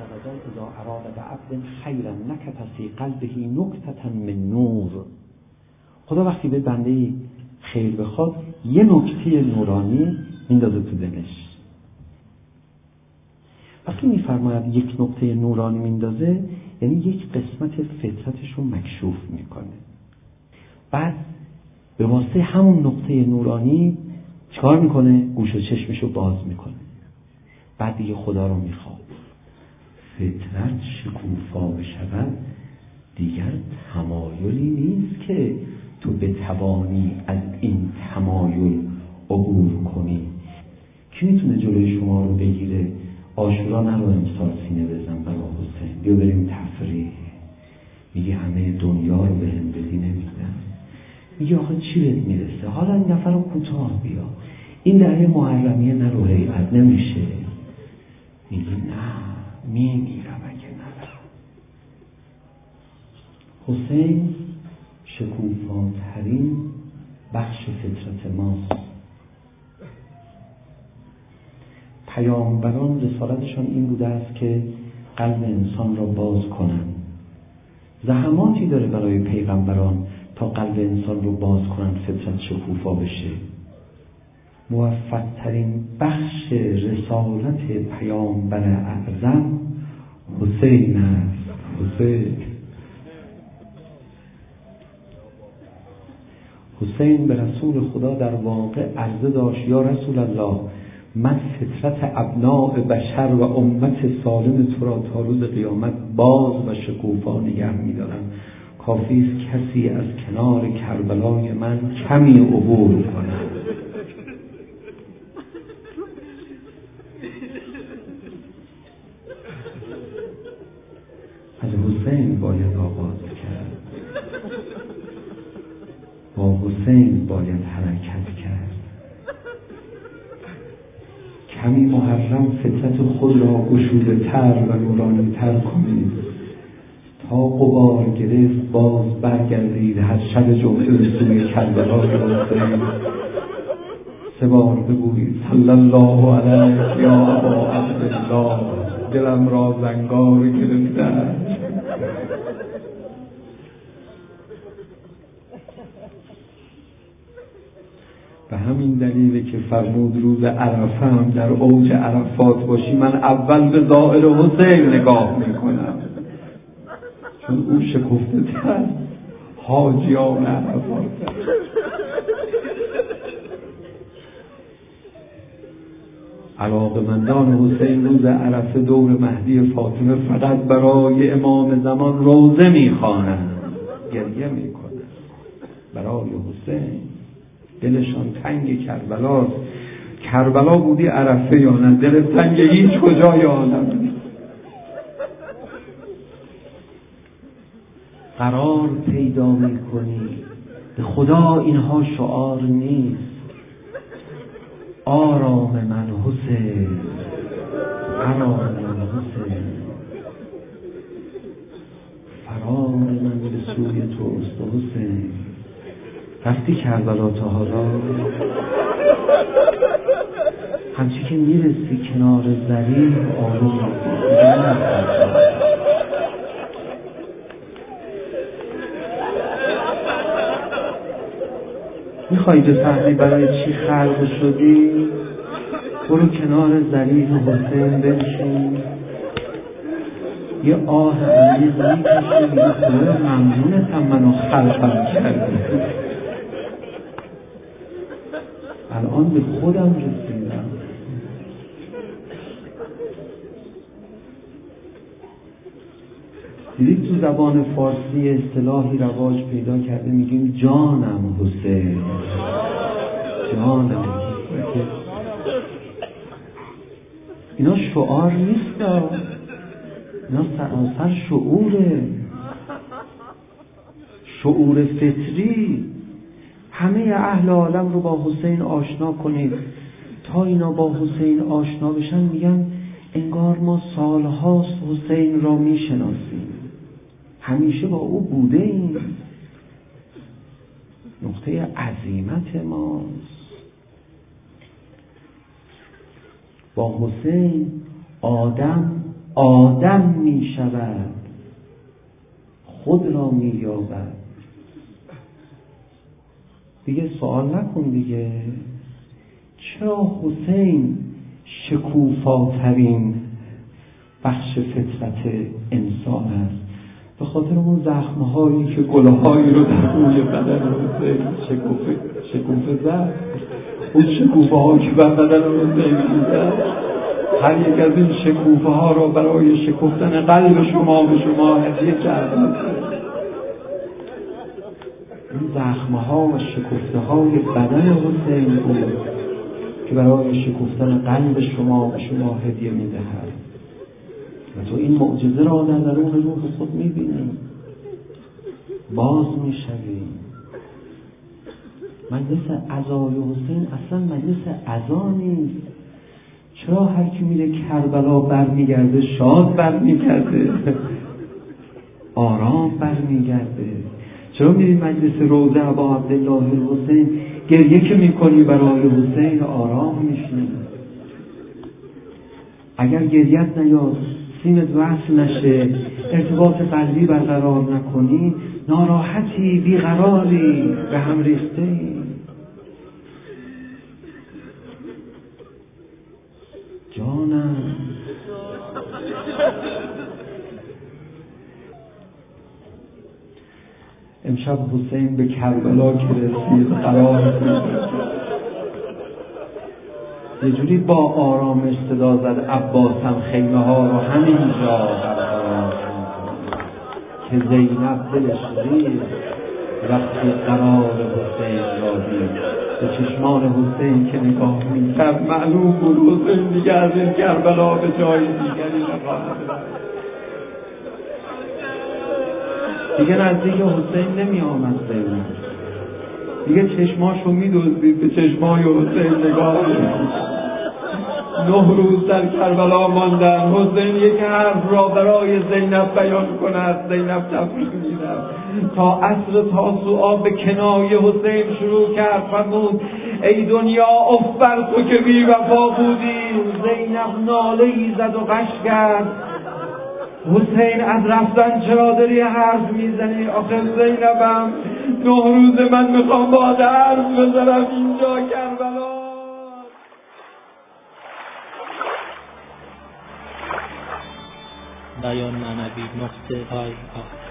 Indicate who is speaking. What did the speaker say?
Speaker 1: ابدا اذا اراد بعبد خیرا نکت فی قلبه نکتة من نور. خدا وقتی به بنده خیر بخواد یه نکته نورانی میندازه تو دلش. وقتی میفرماید یک نکته نورانی میندازه یعنی یک قسمت فطرتش رو مکشوف میکنه. بعد به واسطه همون نقطه نورانی چکار میکنه؟ گوش و چشمش رو باز میکنه. بعد دیگه خدا رو میخواد. فطرت شکوفا بشود دیگر تمایلی نیست که تو بتوانی از این تمایل عبور کنی. کی میتونه جلوی شما رو بگیره عاشورا نرو امسال سینه بزن برای حسین، بیا بریم تفریح؟ میگه همه دنیا رو بهم بدی نمیدن. میگه آخه چی بهت میرسه؟ حالا این نفر رو کوتاه بیا، این دره محرمیه نرو حیعت نمیشه. میگه نه میمیرم اگه نرم. حسین شکوفاترین بخش فطرت ماست. پیامبران رسالتشان این بوده است که قلب انسان را باز کنند. زحماتی داره برای پیغمبران تا قلب انسان رو باز کنند، فطرت شکوفا بشه. موفق ترین بخش رسالت پیامبر اعظم حسین است. حسین به رسول خدا در واقع عرضه داشت یا رسول الله، من فطرت ابناء بشر و امت سالم تو را تا روز قیامت باز و شکوفا نگه می‌دارم. کافی است کسی از کنار کربلای من کمی عبور کند. از حسین باید آغاز کرد، با حسین باید حرکت کرد. کمی محرم فطرت خود را گشوده تر و نورانی تر کنید. تا غبار گرفت باز برگردید هر شب جمعه به سوی کربلای حسین. 3 بار بگویید صلی الله علیه یا ابا عبدالله، دلم را زنگار گرفته است. به همین دلیله که فرمود روز عرفه هم در اوج عرفات باشی من اول به ظاهر حسین نگاه میکنم، چون او شکفته تر حاجیان عرفات. علاقه‌مندان حسین روز عرفه دور مهدی فاطمه فقط برای امام زمان روزه میخوانند، گریه میکنند برای حسین. دلشان تنگ کربلاست. کربلا بودی عرفه یا نه؟ دل تنگ هیچ کجای عالم. قرار پیدا میکنی. به خدا اینها شعار نیست. آرام من حسین، آرام من حسین، فرار من به سوی توست حسین. رفتی کربلا تا حالا؟ همچی که میرسی کنار ضریح آروم میخوایی بفهمی برای چی خلق شدی؟ برو کنار ضریح حسین بنشین، یه آه عمیق میکشی، میگه خدا ممنونتم منو خلقم کردی. الان به خودم رسیدم. دیدید تو زبان فارسی اصطلاحی رواج پیدا کرده میگیم جانم حسین، جانم. اینا شعار نیست، اینا سراسر شعوره، شعور فطری. همه اهل عالم رو با حسین آشنا کنید. تا اینا با حسین آشنا بشن میگن انگار ما سالهاست حسین را میشناسیم، همیشه با او بوده ایم. نقطه عظیمت ماست. با حسین آدم آدم می شود خود را می یابد. دیگه سوال نکن دیگه، چرا حسین شکوفاترین بخش فطرت انسان است؟ به خاطر اون زخمهایی که گلهایی رو در روی بدن حسین شکوفه زد. اون شکوفه ها که بر بدن حسین میزد، هر یک از این شکوفه ها را برای شکفتن قلب شما به شما هدیه کرد. این زخمه ها و شکفته های بدن حسین بود که برای شکفتن قلب شما به شما هدیه میدهد. و تو این معجزه را در درون روح خود میبینی، باز میشوی. مجلس عزای حسین اصلا مجلس عزا نیست. چرا هر کی میره کربلا برمیگرده شاد برمیگرده، آرام برمیگرده؟ چرا میری مجلس روضه ابا عبدالله الحسین گریه که میکنی برای حسین آرام میشی؟ اگر گریت نیاد، سینت وصل نشه، ارتباط قلبی برقرار نکنی، ناراحتی، بیقراری، به هم ریخته. جانم امشب حسین به کربلا که رسید قرار یه جوری با آرامش صدا زد عباسم خیمه ها رو همینجا برقرار که زینب دلش ریخت وقتی قرار حسین را دید. به چشمان حسین که نگاه می‌کرد معلوم بود حسین دیگه از این کربلا به جای دیگری نخواهد، دیگه نزدیک حسین نمی آمد. دیگه چشماشو می‌دزدید، به چشمای حسین نگاه می‌کرد. 9 روز در کربلا ماندن. حسین یک حرف را برای زینب بیان کند، زینب تفریح می‌دهد. تا عصر تاسوعا به کنایه حسین شروع کرد، فرمود ای دنیا اف بر تو که بی وفا بودی. زینب ناله‌ای زد و غش کرد. حسین از رفتن چرا داری حرف میزنی؟ آخه زینبم 9 روز من میخوام با حرف بزنم اینجا کربلا.
Speaker 2: بیان معنوی نقطه